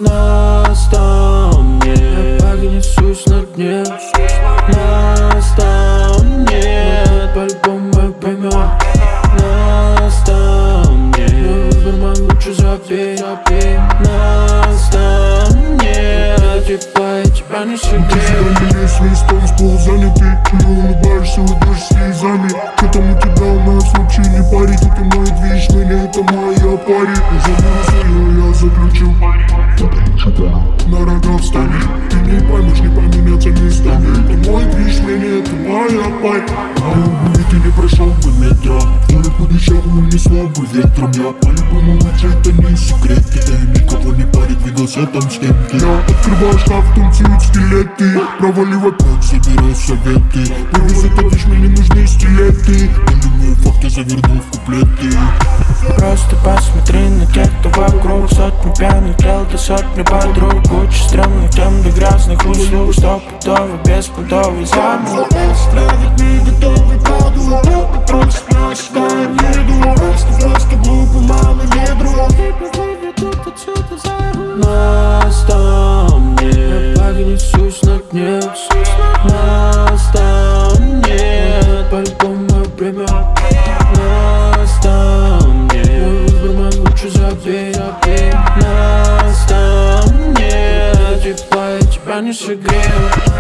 Нас там нет, я пока несусь на дне. Нас там нет, по-любому мы поймем. Нас там нет, мой выбор, мой лучше забей. Нас там нет, типа я тебя не согрею. Ты всегда есть весь танцпол занятый. Ты улыбаешься, уйдешь слезами. К этому тебя у нас вообще не парит. И ты мой движ, меня это моя пари. Заберу свое, я заключил. На рога встали. Ты не поймешь, не поменяться местами. Это мой движ, меня это моя пари. И ты не прошел бы метро. Город будущего унесло бы ветром. Я по-любому лучше, это не секрет. Это никого не парит, двигался там с кем-то. Я открываю шкаф, танцуют скелеты. Проваливай путь, собирай советы. Привез это вещь, мне не нужны стилеты. Полюбные факты заверну в куплеты. Просто посмотри на тех, кто вокруг. Сотни пьяных тел, до сотни подруг. Куча стрёмных тем для грязных услуг. Стопудовый, беспонтовый замок. Стравить не готовый паду. Папа просит нас, да не иду. Просто глупо, мама не друг. Нас там нет, я пока несусь на дне. Нас там нет, по-любому мы поймем. Нас там нет, мой выбор, мой лучше забей. Нас там нет, типа я тебя не согрею.